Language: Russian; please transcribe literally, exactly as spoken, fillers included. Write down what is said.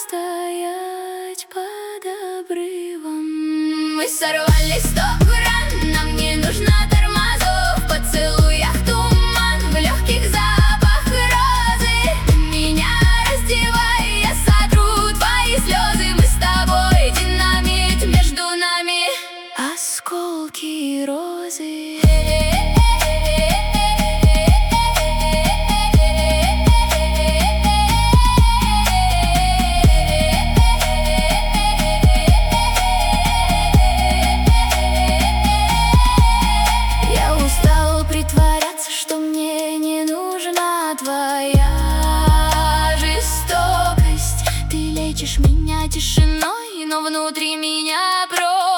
стоять под обрывом. Мы сорвались сто грамм, нам не нужно тормозов. В поцелуях туман, в легких запах розы. Меня раздевай, я сотру твои слезы. Мы с тобой динамит, между нами осколки розы. Твоя жестокость, ты лечишь меня тишиной, но внутри меня про